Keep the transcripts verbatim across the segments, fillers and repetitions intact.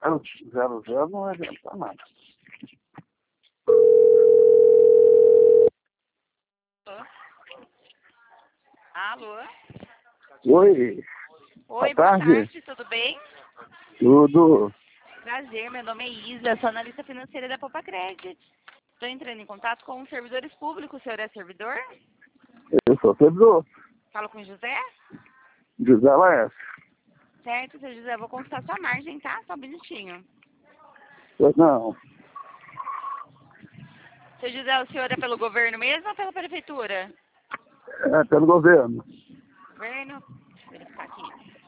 zero, zero, zero não adianta nada. Alô? Oi, Oi, boa boa tarde. tarde, tudo bem? Tudo. Prazer, meu nome é Isa, sou analista financeira da Poupa Credit. Estou entrando em contato com os servidores públicos, o senhor é servidor? Eu sou servidor, Falo com o José? José Laércio. Certo, seu José, vou consultar sua margem, tá? Só um minutinho. Pois não, Seu José, o senhor é pelo governo mesmo ou pela prefeitura? é pelo governo. Governo, deixa eu verificar aqui.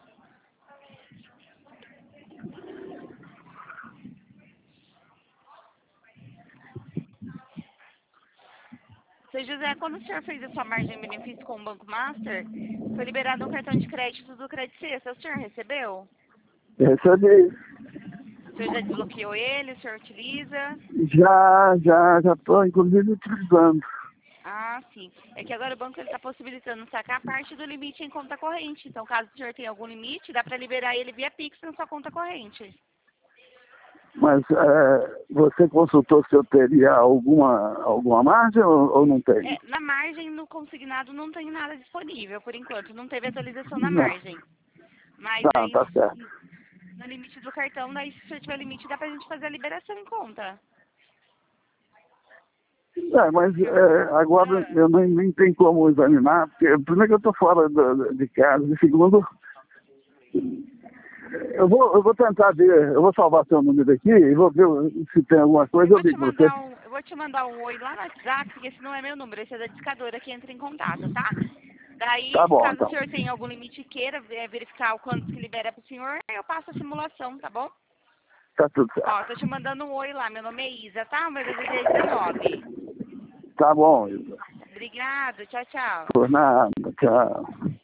Seu José, quando o senhor fez a sua margem de benefício com o Banco Master, foi liberado um cartão de crédito do Credit Sexta. O senhor recebeu? Recebi. O senhor já desbloqueou ele? O senhor utiliza? Já, já, já estou inclusive utilizando. Ah, sim. É que agora o banco está possibilitando sacar parte do limite em conta corrente. Então, caso o senhor tenha algum limite, dá para liberar ele via Pix na sua conta corrente. Mas é, você consultou se eu teria alguma, alguma margem ou, ou não tem? É, na margem, no consignado, não tem nada disponível, por enquanto. Não teve atualização na Não. margem. Mas Tá, aí, tá certo. no limite do cartão, daí se o senhor tiver limite, dá pra gente fazer a liberação em conta. É, mas é, agora Ah, eu nem, nem tenho como examinar, porque primeiro que eu estou fora do- de casa, e segundo, eu vou, eu vou tentar ver, eu vou salvar seu número aqui e vou ver se tem alguma eu coisa, eu vou te ligo pra você. mandar um, eu vou te mandar um oi lá no WhatsApp, porque esse não é meu número, esse é da discadora que entra em contato, tá? Tá Daí, bom, caso o então. senhor tenha algum limite e queira é, verificar o quanto que libera pro senhor, eu passo a simulação, tá bom? Tá tudo Ó, certo. tô te mandando um oi lá, meu nome é Isa, tá? O meu D D D é dezenove. Tá bom, Isa. Obrigado, tchau, tchau. Por nada, tchau.